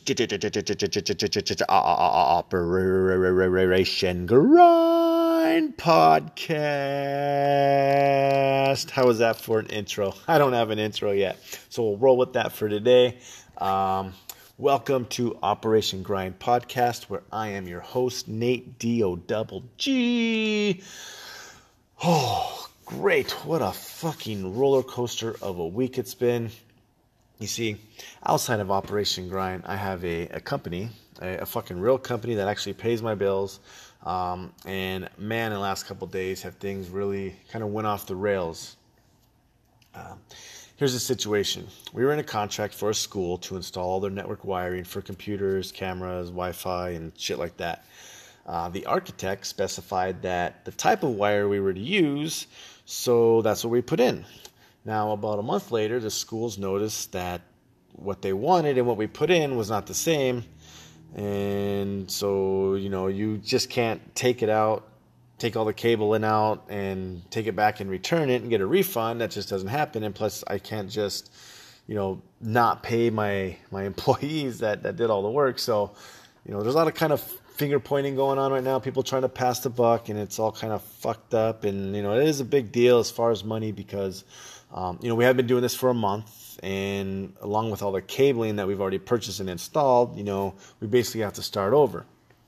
Operation Grind Podcast. How was that for an intro? I don't have an intro yet, so we'll roll with that for today. Welcome to Operation Grind Podcast, where I am your host, Nate D-O-double-G. Oh, great. What a fucking roller coaster of a week it's been. You see, outside of Operation Grind, I have a company, a fucking real company that actually pays my bills. And man, in the last couple of days, have things really kind of went off the rails. Here's the situation. We were in a contract for a school to install all their network wiring for computers, cameras, Wi-Fi, and shit like that. The architect specified that the type of wire we were to use, so that's what we put in. Now, about a month later, the schools noticed that what they wanted and what we put in was not the same. And so, you just can't take it out, take all the cable in out, and take it back and return it and get a refund. That just doesn't happen. And plus, I can't just, not pay my employees that did all the work. So, there's a lot of kind of finger pointing going on right now. People trying to pass the buck, and it's all kind of fucked up. And, it is a big deal as far as money because, we have been doing this for a month, and along with all the cabling that we've already purchased and installed, we basically have to start over.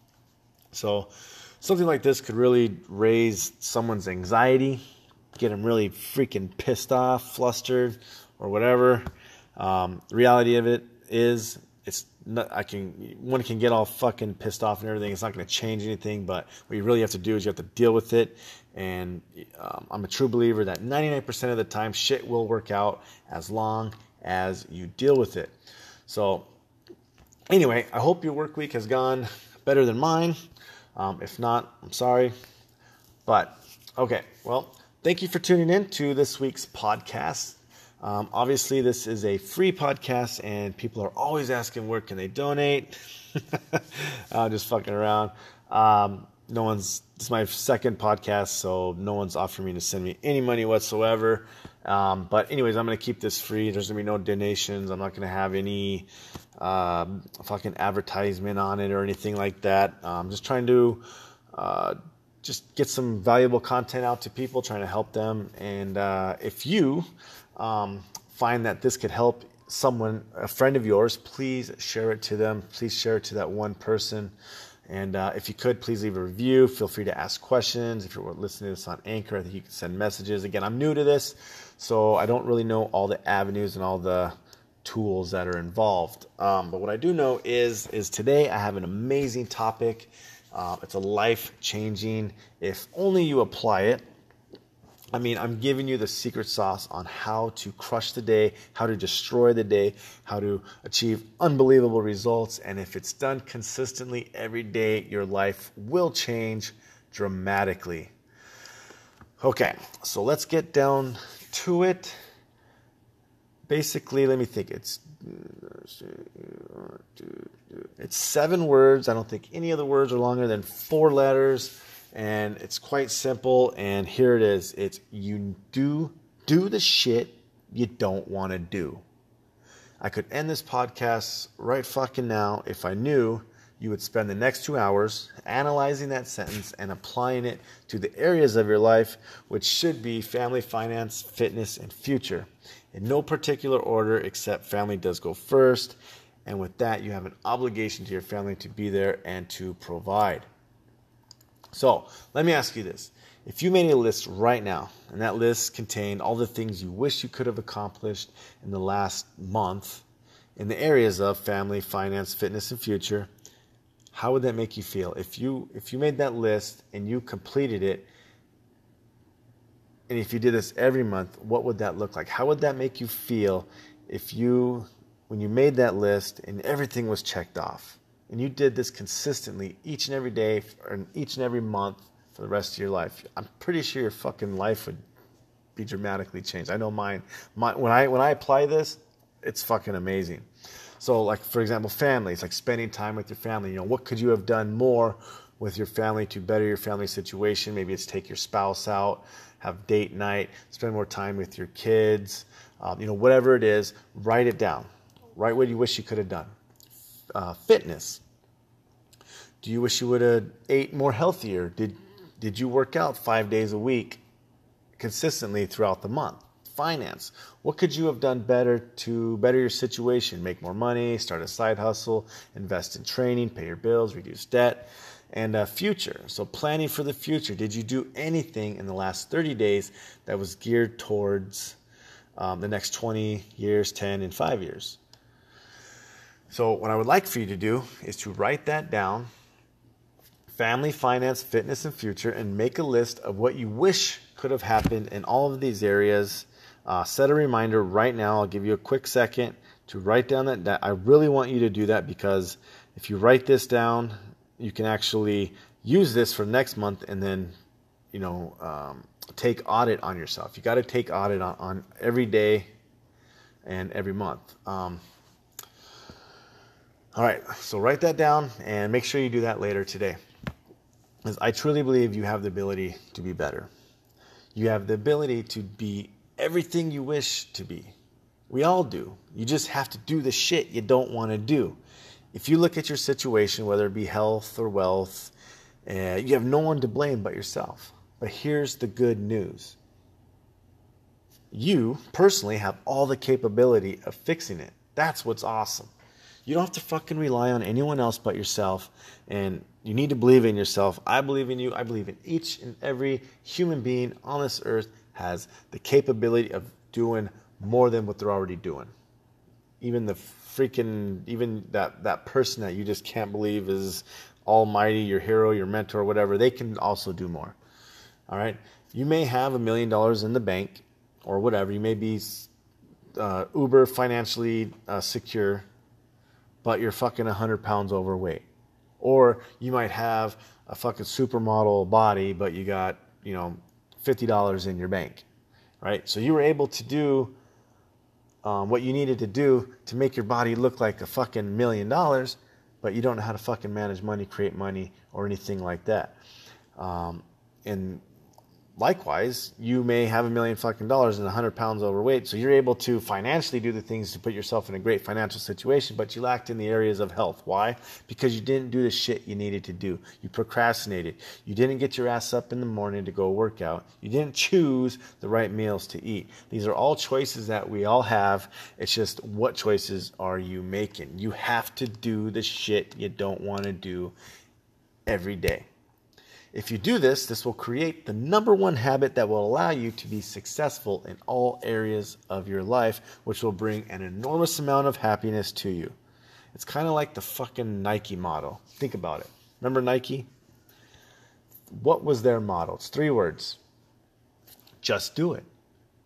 So something like this could really raise someone's anxiety, get them really freaking pissed off, flustered, or whatever. The reality of it is, one can get all fucking pissed off and everything. It's not going to change anything, but what you really have to do is you have to deal with it. And I'm a true believer that 99% of the time shit will work out as long as you deal with it. So anyway, I hope your work week has gone better than mine. If not, I'm sorry. But okay, well, thank you for tuning in to this week's podcast. Obviously, this is a free podcast, and people are always asking where can they donate. I'm just fucking around. This is my second podcast, so no one's offering me to send me any money whatsoever. But anyways, I'm going to keep this free. There's going to be no donations. I'm not going to have any fucking advertisement on it or anything like that. I'm just trying to just get some valuable content out to people, trying to help them. And if you find that this could help someone, a friend of yours, please share it to them. Please share it to that one person. And if you could, please leave a review. Feel free to ask questions. If you're listening to this on Anchor, I think you can send messages. Again, I'm new to this, so I don't really know all the avenues and all the tools that are involved. But what I do know is today I have an amazing topic. It's a life-changing, if only you apply it. I'm giving you the secret sauce on how to crush the day, how to destroy the day, how to achieve unbelievable results. And if it's done consistently every day, your life will change dramatically. Okay, so let's get down to it. Basically, let me think. It's 7 words. I don't think any of the words are longer than 4 letters. And it's quite simple, and here it is. It's you do the shit you don't want to do. I could end this podcast right fucking now if I knew you would spend the next 2 hours analyzing that sentence and applying it to the areas of your life, which should be family, finance, fitness, and future. In no particular order, except family does go first. And with that, you have an obligation to your family to be there and to provide. So let me ask you this. If you made a list right now, and that list contained all the things you wish you could have accomplished in the last month in the areas of family, finance, fitness, and future, how would that make you feel? If you made that list and you completed it, and if you did this every month, what would that look like? How would that make you feel when you made that list and everything was checked off? And you did this consistently each and every day or each and every month for the rest of your life, I'm pretty sure your fucking life would be dramatically changed. I know mine. When I apply this, it's fucking amazing. So, like, for example, family. It's like spending time with your family. What could you have done more with your family to better your family situation? Maybe it's take your spouse out, have date night, spend more time with your kids. Whatever it is, write it down. Write what you wish you could have done. fitness. Do you wish you would have ate more healthier? Did you work out 5 days a week consistently throughout the month? Finance. What could you have done better to better your situation? Make more money, start a side hustle, invest in training, pay your bills, reduce debt, and future. So planning for the future. Did you do anything in the last 30 days that was geared towards the next 20 years, 10, and 5 years? So what I would like for you to do is to write that down, family, finance, fitness, and future, and make a list of what you wish could have happened in all of these areas. Set a reminder right now. I'll give you a quick second to write down that. I really want you to do that, because if you write this down, you can actually use this for next month and then, take audit on yourself. You got to take audit on every day and every month. All right, so write that down and make sure you do that later today. Because I truly believe you have the ability to be better. You have the ability to be everything you wish to be. We all do. You just have to do the shit you don't want to do. If you look at your situation, whether it be health or wealth, you have no one to blame but yourself. But here's the good news. You personally have all the capability of fixing it. That's what's awesome. You don't have to fucking rely on anyone else but yourself, and you need to believe in yourself. I believe in you. I believe in each and every human being on this earth has the capability of doing more than what they're already doing. Even that person that you just can't believe is almighty, your hero, your mentor, whatever, they can also do more. All right? You may have $1 million in the bank or whatever. You may be uber financially secure, but you're fucking 100 pounds overweight. Or you might have a fucking supermodel body, but you got, $50 in your bank, right? So you were able to do what you needed to do to make your body look like a fucking $1 million, but you don't know how to fucking manage money, create money, or anything like that. And likewise, you may have $1 million fucking dollars and 100 pounds overweight, so you're able to financially do the things to put yourself in a great financial situation, but you lacked in the areas of health. Why? Because you didn't do the shit you needed to do. You procrastinated. You didn't get your ass up in the morning to go work out. You didn't choose the right meals to eat. These are all choices that we all have. It's just, what choices are you making? You have to do the shit you don't want to do every day. If you do this, this will create the number one habit that will allow you to be successful in all areas of your life, which will bring an enormous amount of happiness to you. It's kind of like the fucking Nike model. Think about it. Remember Nike? What was their model? It's 3 words. Just do it.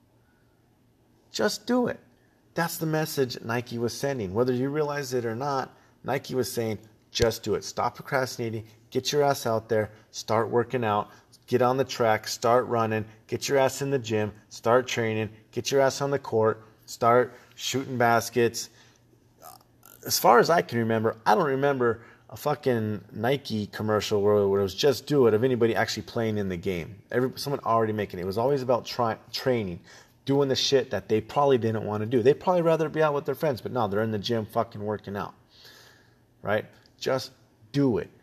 Just do it. That's the message Nike was sending. Whether you realize it or not, Nike was saying, just do it. Stop procrastinating. Get your ass out there. Start working out. Get on the track. Start running. Get your ass in the gym. Start training. Get your ass on the court. Start shooting baskets. As far as I can remember, I don't remember a fucking Nike commercial where it was just do it of anybody actually playing in the game. Someone already making it. It was always about training, doing the shit that they probably didn't want to do. They'd probably rather be out with their friends, but no, they're in the gym fucking working out. Right? Just do it.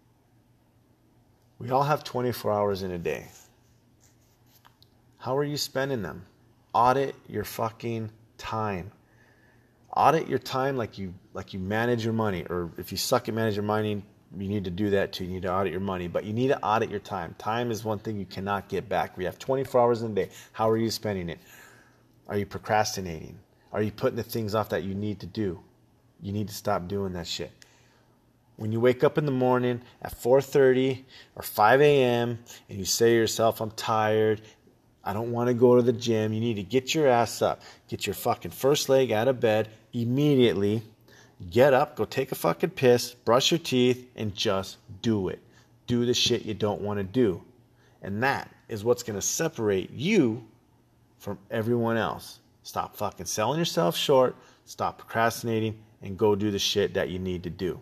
We all have 24 hours in a day. How are you spending them? Audit your fucking time. Audit your time like you manage your money. Or if you suck at managing money, you need to do that too. You need to audit your money. But you need to audit your time. Time is one thing you cannot get back. We have 24 hours in a day. How are you spending it? Are you procrastinating? Are you putting the things off that you need to do? You need to stop doing that shit. When you wake up in the morning at 4:30 or 5 a.m. and you say to yourself, I'm tired, I don't want to go to the gym, you need to get your ass up. Get your fucking first leg out of bed immediately. Get up, go take a fucking piss, brush your teeth, and just do it. Do the shit you don't want to do. And that is what's going to separate you from everyone else. Stop fucking selling yourself short, stop procrastinating, and go do the shit that you need to do.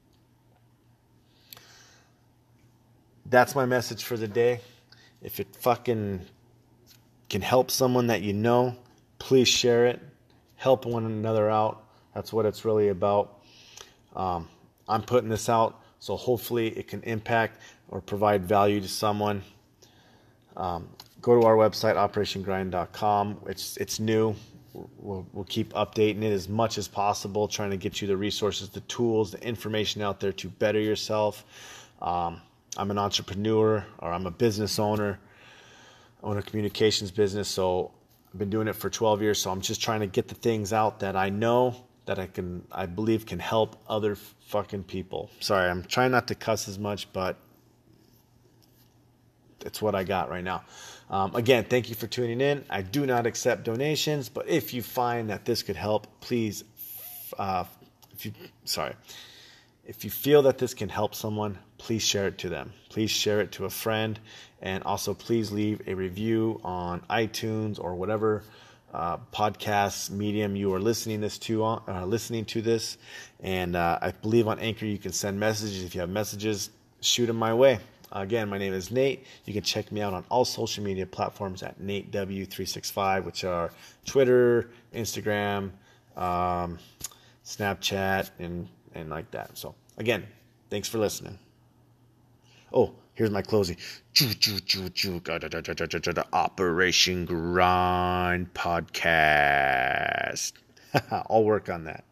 That's my message for the day. If it fucking can help someone that you know, please share it. Help one another out. That's what it's really about. I'm putting this out, so hopefully it can impact or provide value to someone. Go to our website, operationgrind.com. It's new. We'll keep updating it as much as possible, trying to get you the resources, the tools, the information out there to better yourself. I'm an entrepreneur, or I'm a business owner. I own a communications business, so I've been doing it for 12 years. So I'm just trying to get the things out that I know that I believe can help other fucking people. Sorry, I'm trying not to cuss as much, but it's what I got right now. Again, thank you for tuning in. I do not accept donations, but if you find that this could help, please, if you feel that this can help someone, please share it to them. Please share it to a friend, and also please leave a review on iTunes or whatever podcast medium you are listening to this. And I believe on Anchor you can send messages. If you have messages, shoot them my way. Again, my name is Nate. You can check me out on all social media platforms at NateW365, which are Twitter, Instagram, Snapchat, and like that. So, again, thanks for listening. Oh, here's my closing. Operation Grind Podcast. I'll work on that.